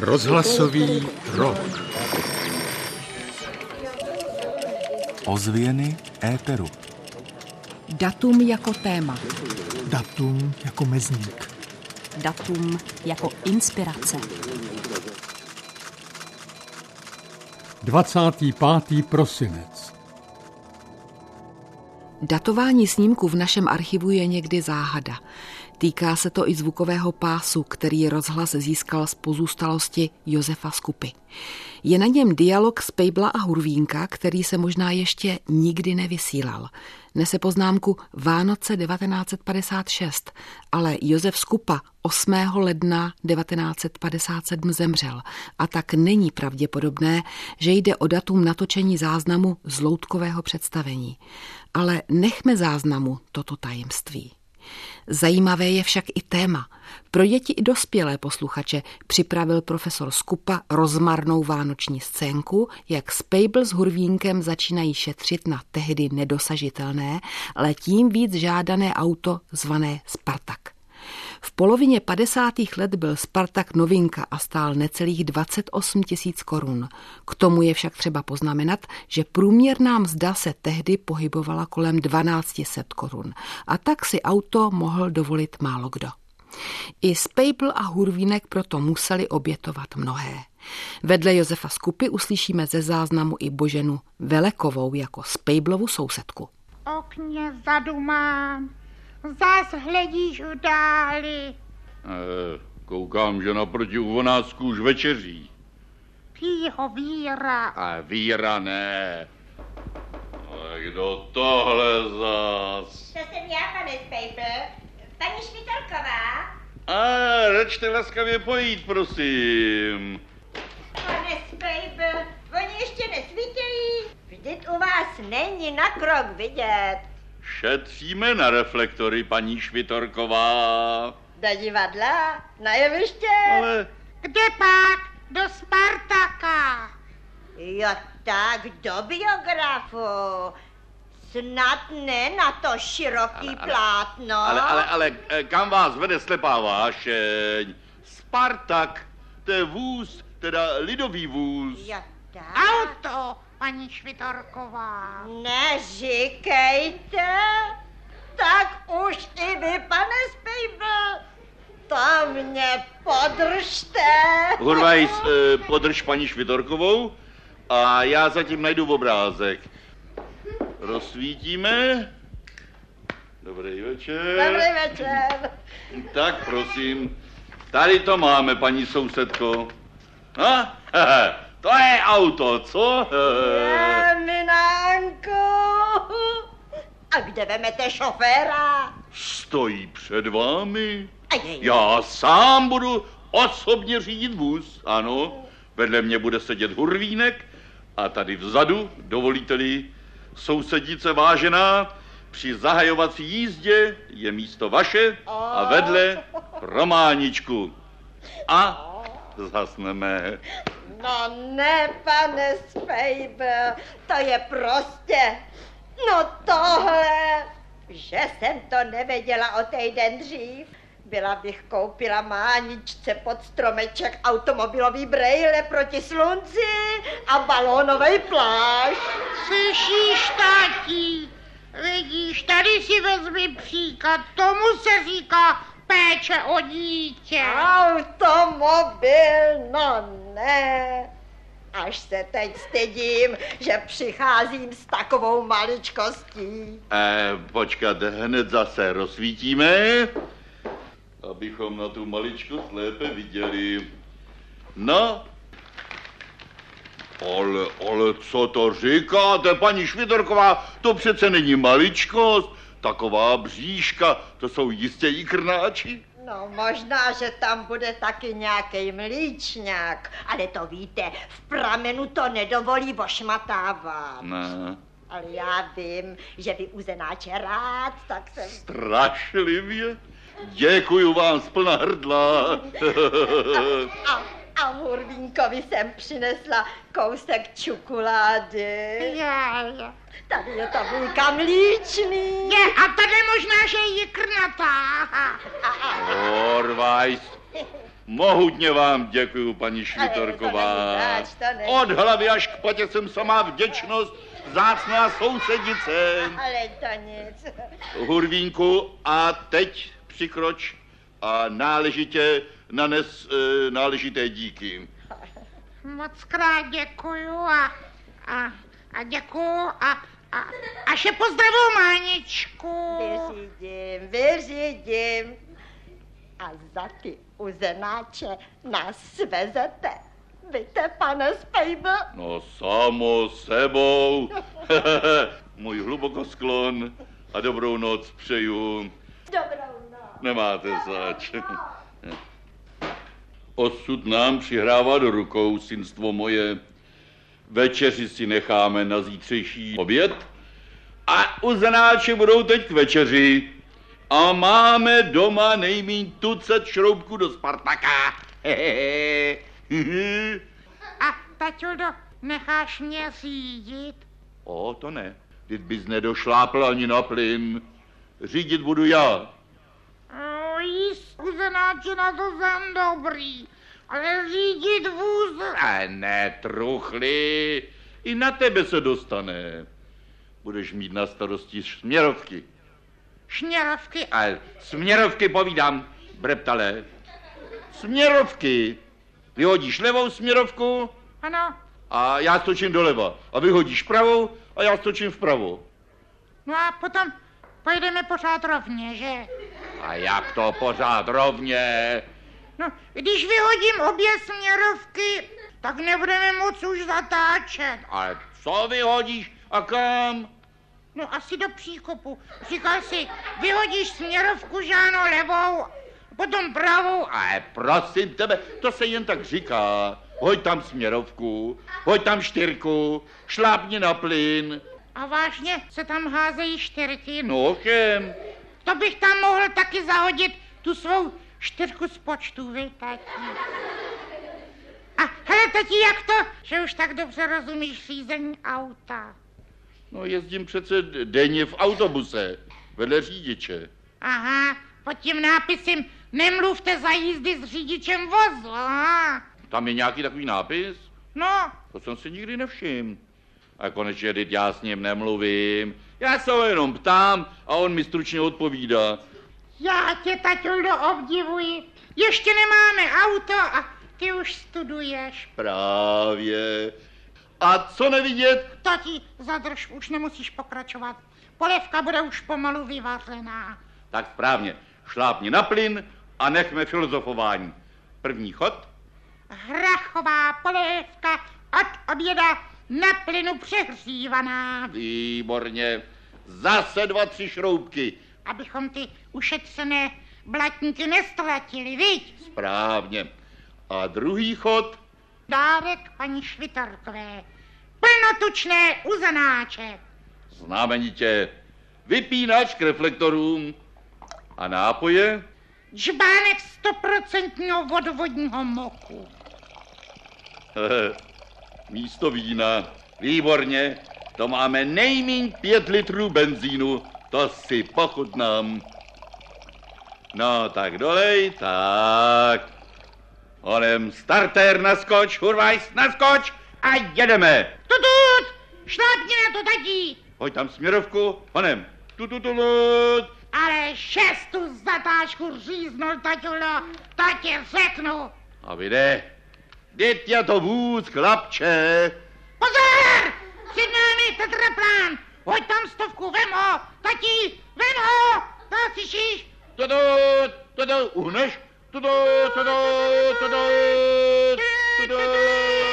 Rozhlasový rok. Ozvěny éteru. Datum jako téma. Datum jako mezník. Datum jako inspirace. 25. prosinec. Datování snímků v našem archivu je někdy záhada. Týká se to i zvukového pásu, který rozhlas získal z pozůstalosti Josefa Skupy. Je na něm dialog z Pejbla a Hurvínka, který se možná ještě nikdy nevysílal. Nese poznámku Vánoce 1956, ale Josef Skupa 8. ledna 1957 zemřel a tak není pravděpodobné, že jde o datum natočení záznamu z loutkového představení. Ale nechme záznamu toto tajemství. Zajímavé je však i téma. Pro děti i dospělé posluchače připravil profesor Skupa rozmarnou vánoční scénku, jak Spejbl s Hurvínkem začínají šetřit na tehdy nedosažitelné, ale tím víc žádané auto zvané Spartak. V polovině 50. let byl Spartak novinka a stál necelých 28 000 korun. K tomu je však třeba poznamenat, že průměrná mzda se tehdy pohybovala kolem 1200 korun a tak si auto mohl dovolit málo kdo. I Spejbl a Hurvínek proto museli obětovat mnohé. Vedle Josefa Skupy uslyšíme ze záznamu i Boženu Velekovou jako Spejblovu sousedku. Okně vzadu mám. Zas hledíš v dáli. Koukám, že naproti u Vonásku už večeří. Pího Víra. A Víra ne. Ale kdo tohle zas? To jsem já, pane Spejbl. Paní Švitorková. Račte laskavě pojít, prosím. Pane Spejbl, oni ještě nesvítějí. Vždyť u vás není na krok vidět. Šetříme na reflektory, paní Švitorková. Do divadla? Na jeviště? Ale... Kde pak? Do Spartaka. Jo tak, do biografu. Snad ne na to široký plátno. Ale kam vás vede slepá vášeň? Spartak, to je vůz, teda lidový vůz. Jo tak. Auto, paní Švitorková. Neříkejte. Tak už i vy, pane Spejbl. To mě podržte. Hurvajs, podrž paní Švitorkovou a já zatím najdu obrázek. Rozsvítíme. Dobrý večer. Dobrý večer. Tak prosím, tady to máme, paní sousedko. To je auto, co? Minánko. A kde vemete šoféra? Stojí před vámi. Já sám budu osobně řídit vůz, ano. Vedle mě bude sedět Hurvínek a tady vzadu, dovolíte-li, sousedice vážená, při zahajovací jízdě je místo vaše a vedle Románičku. A zhasneme. No ne, pane Spejbl, to je prostě, no tohle, že jsem to nevěděla o týden dřív. Byla bych koupila Máničce pod stromeček automobilový brejle proti slunci a balónovej plášť. Slyšíš, táti? Vidíš, tady si vezmi příklad, tomu se říká péče o dítě. Automobil, no ne. Až se teď stydím, že přicházím s takovou maličkostí. Počkat, hned zase rozsvítíme, abychom na tu maličkost lépe viděli. No, ale co to říkáte, paní Švitorková, to přece není maličkost, taková bříška, to jsou jistě jikrnáči. No možná, že tam bude taky nějaký mlíčňák, ale to víte, v pramenu to nedovolí ošmatávat. Ne. Ale já vím, že vy uzenáče rád, tak jsem... Strašlivě. Děkuju vám zplna hrdla. A Hurvínkovi jsem přinesla kousek čokolády. Já. Tady je tabulka mlíčný. Je, a tady možná, že je jikrnatá. Orvajs, Mohutně vám děkuju, paní Švitorková. Od hlavy až k patě jsem samá vděčnost, vzácná sousedice. Ale to nic. Hurvínku, a teď přikroč a náležitě nanes náležité díky. Moc krát děkuju a děkuju a še pozdravuju Máničku. Vyřídím. A za ty uzenáče nás svezete. Víte, pane Spejbl? No samo sebou. Můj hlubokoskloň a dobrou noc přeju. Dobrou noc. Nemáte zač. Osud nám přihrává do rukou, synstvo moje. Večeři si necháme na zítřejší oběd a uzenáči budou teď k večeři. A máme doma nejmíň tucet šroubků do Spartaka. A taťudo, necháš mě řídit? O, to ne. Ty bys nedošlápl ani na plyn. Řídit budu já. Jíst uzenáči na to jsem dobrý, ale řídit vůz... A ne, truchli. I na tebe se dostane. Budeš mít na starosti směrovky. Šněrovky? Ale směrovky povídám, breptale. Směrovky. Vyhodíš levou směrovku Ano. a já stočím doleva. A vyhodíš pravou a já stočím vpravo. No a potom pojedeme pořád rovně, že? A jak to pořád rovně? No, když vyhodím obě směrovky, tak nebudeme moc už zatáčet. Ale co vyhodíš a kam? No asi do příkopu. Říkal si, vyhodíš směrovku, že ano, levou, potom pravou. Ale prosím tebe, to se jen tak říká. Hoď tam směrovku, hoď tam štyrku, šlápni na plyn. A vážně se tam házejí štyrky? No ovšem. To bych tam mohl taky zahodit tu svou štyrku z počtu, vy, tati. A hele, tati, jak to, že už tak dobře rozumíš řízení auta? No jezdím přece denně v autobuse, vedle řidiče. Aha, pod tím nápisem nemluvte za jízdy s řidičem vozu, aha. Tam je nějaký takový nápis? No. To jsem si nikdy nevšiml. A konečně, teď já s ním nemluvím. Já se ho jenom ptám a on mi stručně odpovídá. Já tě, taťuldo, obdivuji. Ještě nemáme auto a ty už studuješ. Právě. A co nevidět? Tati, zadrž, už nemusíš pokračovat. Polévka bude už pomalu vyvařená. Tak správně. Šlápni na plyn a nechme filozofování. První chod. Hrachová polévka od oběda na plynu přehřívaná. Výborně. Zase 2-3 šroubky. Abychom ty ušetřené blatníky nestratili, viď? Správně. A druhý chod. Dárek paní Švitorkové. Plnotučné uzenáče. Znamenitě. Vypínač k reflektorům. A nápoje? Džbánek 100% vodovodního moku. Místo vína. Výborně. To máme nejmíň 5 litrů benzínu. To si pochutnám. No tak dolej, tak. Onem starter naskoč, hurvajs, naskoč a jedeme. Tutut, šlápni na to, tati. Hoď tam směrovku, onem. Tututulut. Ale 6 zatáčku říznul, taťulo, to ti řeknu. A vyjde. Teď je to vůz, chlapče. Pozor! Před námi tetraplán. Hoď tam 100, vem ho. Tati, vem ho. To slyšíš? Uhneš?